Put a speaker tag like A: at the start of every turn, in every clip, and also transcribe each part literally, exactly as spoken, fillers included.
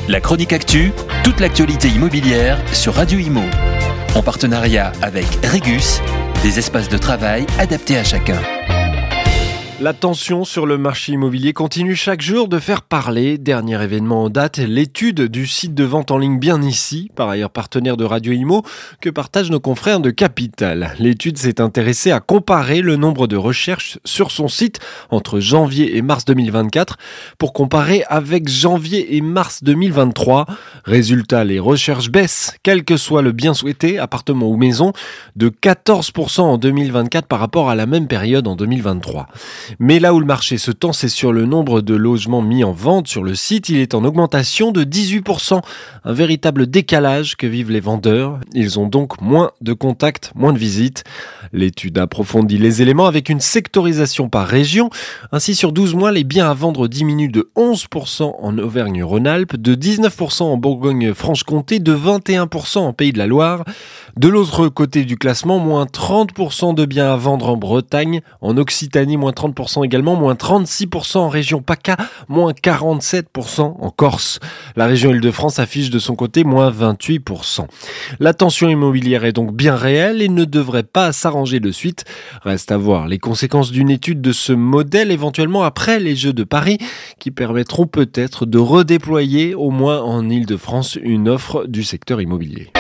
A: La chronique actu, toute l'actualité immobilière sur Radio Imo. En partenariat avec Regus, des espaces de travail adaptés à chacun.
B: La tension sur le marché immobilier continue chaque jour de faire parler. Dernier événement en date, l'étude du site de vente en ligne Bien Ici, par ailleurs partenaire de Radio Imo, que partagent nos confrères de Capital. L'étude s'est intéressée à comparer le nombre de recherches sur son site entre janvier et mars deux mille vingt-quatre pour comparer avec janvier et mars deux mille vingt-trois. Résultat, les recherches baissent, quel que soit le bien souhaité, appartement ou maison, de quatorze pour cent en deux mille vingt-quatre par rapport à la même période en deux mille vingt-trois. Mais là où le marché se tend, c'est sur le nombre de logements mis en vente sur le site. Il est en augmentation de dix-huit pour cent. Un véritable décalage que vivent les vendeurs. Ils ont donc moins de contacts, moins de visites. L'étude approfondit les éléments avec une sectorisation par région. Ainsi, sur douze mois, les biens à vendre diminuent de onze pour cent en Auvergne-Rhône-Alpes, de dix-neuf pour cent en Bourgogne-Franche-Comté, de vingt et un pour cent en Pays de la Loire. De l'autre côté du classement, moins trente pour cent de biens à vendre en Bretagne, en Occitanie, moins trente pour cent également, moins trente-six pour cent en région PACA, moins quarante-sept pour cent en Corse. La région Île-de-France affiche de son côté moins vingt-huit pour cent. La tension immobilière est donc bien réelle et ne devrait pas s'arranger de suite. Reste à voir les conséquences d'une étude de ce modèle éventuellement après les Jeux de Paris qui permettront peut-être de redéployer au moins en Île-de-France une offre du secteur immobilier.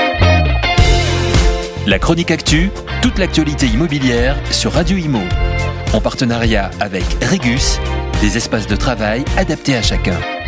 A: La chronique actu, toute l'actualité immobilière sur Radio Imo. En partenariat avec Regus, des espaces de travail adaptés à chacun.